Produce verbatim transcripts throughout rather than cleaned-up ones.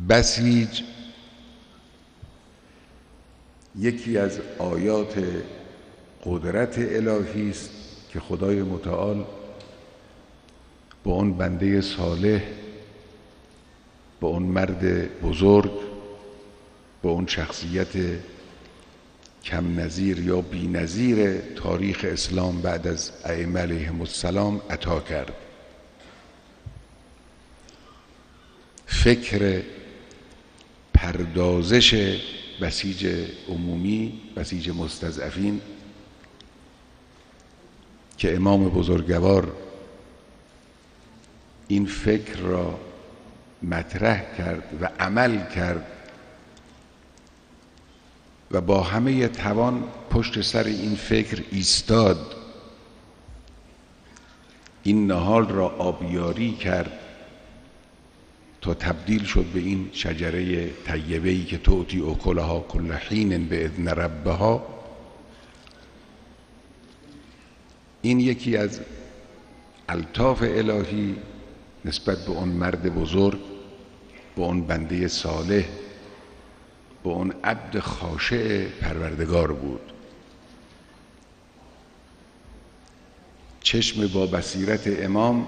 بسیج یکی از آیات قدرت الهی است که خدای متعال با اون بنده صالح، با اون مرد بزرگ، با اون شخصیت کم نظیر یا بی نظیر تاریخ اسلام بعد از ائمه علیهم السلام عطا کرد. فکر پردازش بسیج عمومی، بسیج مستضعفین که امام بزرگوار این فکر را مطرح کرد و عمل کرد و با همه توان پشت سر این فکر ایستاد، این نهال را آبیاری کرد تا تبدیل شد به این شجره طیبه‌ای که تؤتی اکلها کل حین باذن ربها. این یکی از الطاف الهی نسبت به اون مرد بزرگ، به اون بنده صالح، به اون عبد خاشع پروردگار بود. چشم با بصیرت امام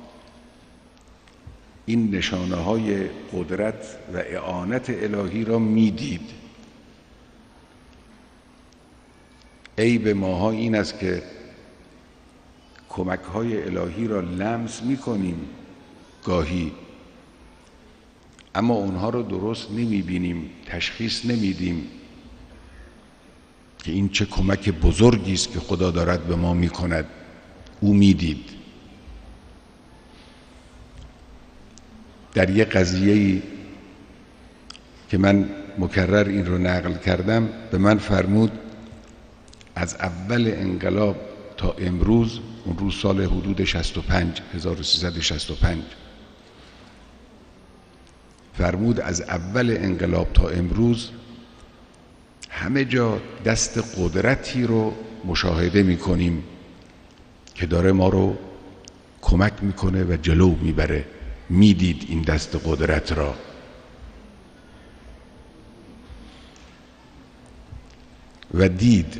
این نشانه های قدرت و اعانت الهی را میدید. عیب ماها این است که کمک های الهی را لمس میکنیم گاهی، اما اونها رو درست نمیبینیم، تشخیص نمیدیم که این چه کمک بزرگی است که خدا دارد به ما میکند. او میدید. در یک قضیه‌ای که من مکرر این رو نقل کردم به من فرمود از اول انقلاب تا امروز، اون روز سال حدود شصت و پنج هزار و سیصد و شصت و پنج، فرمود از اول انقلاب تا امروز همه جا دست قدرتی رو مشاهده میکنیم که داره ما رو کمک میکنه و جلو میبره. میدید این دست قدرت را. و دید.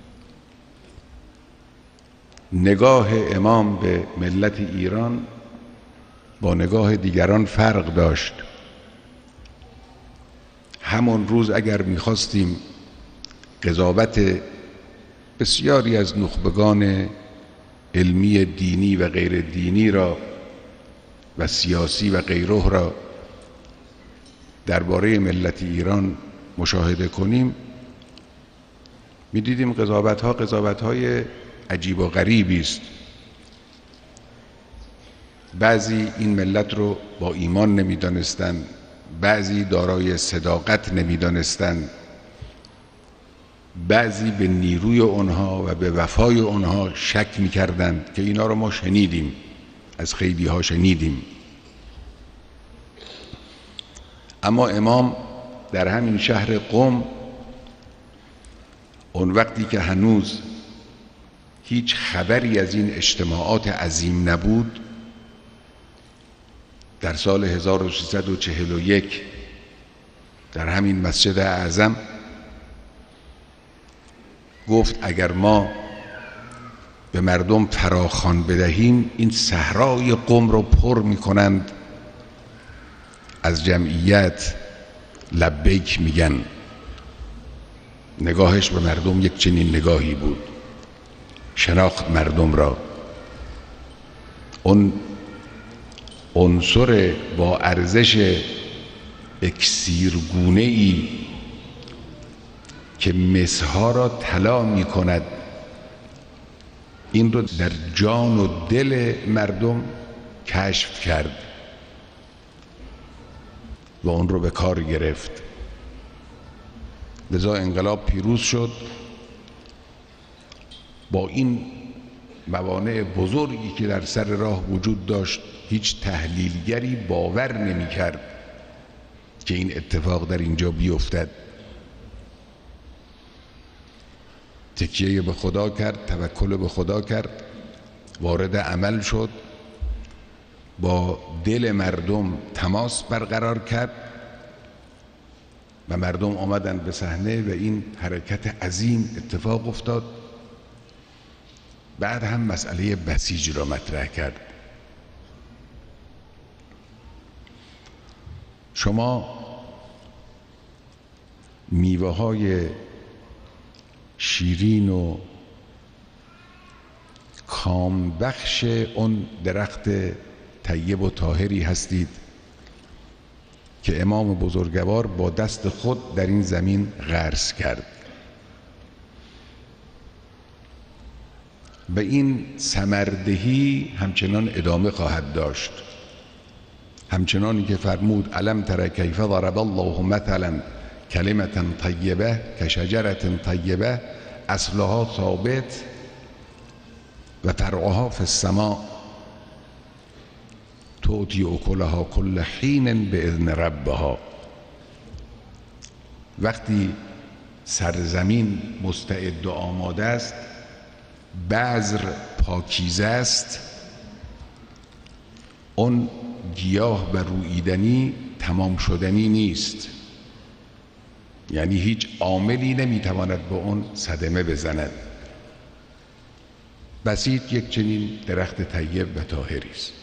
نگاه امام به ملت ایران با نگاه دیگران فرق داشت. همون روز اگر میخواستیم قضاوت بسیاری از نخبگان علمی دینی و غیر دینی را و سیاسی و غیره را درباره ملت ایران مشاهده کنیم، میدیدیم قضاوت ها قضاوت های عجیب و غریبی است. بعضی این ملت رو با ایمان نمیدانستند، بعضی دارای صداقت نمیدانستند، بعضی به نیروی اونها و به وفای اونها شک میکردند که اینا رو ما شنیدیم، از خیلی ها شنیدیم. اما امام در همین شهر قم، اون وقتی که هنوز هیچ خبری از این اجتماعات عظیم نبود، در سال هزار و سیصد و چهل و یک در همین مسجد اعظم گفت اگر ما به مردم فراخوان بدهیم این صحرای قم رو پر میکنند، از جمعیت لبیک میگن. نگاهش به مردم یک چنین نگاهی بود، شناخت مردم را. اون عنصر با ارزش اکسیرگونه ای که مسها را طلا می کند، این رو در جان و دل مردم کشف کرد و اون رو به کار گرفت. لذا انقلاب پیروز شد. با این موانع بزرگی که در سر راه وجود داشت، هیچ تحلیلگری باور نمی کرد که این اتفاق در اینجا بیفتد. تکیه به خدا کرد، توکل به خدا کرد، وارد عمل شد، با دل مردم تماس برقرار کرد و مردم آمدن به صحنه و این حرکت عظیم اتفاق افتاد. بعد هم مسئله بسیج را مطرح کرد. شما میوه های شیرین و کامبخش اون درخت طیب و طاهری هستید که امام بزرگوار با دست خود در این زمین غرس کرد و این ثمردهی همچنان ادامه خواهد داشت، همچنانی که فرمود الم تر کیف ضرب الله مثلا کلمة طیبه کشجرة طیبه اصلها ثابت و فرعها فی السماء تؤتی اکلها کل حین باذن ربها. وقتی سرزمین مستعد و آماده است، بذر پاکیزه است، اون گیاه و روییدنی تمام شدنی نیست، یعنی هیچ عاملی نمیتواند به اون صدمه بزند. بسیط یک چنین درخت طیب و طاهری است.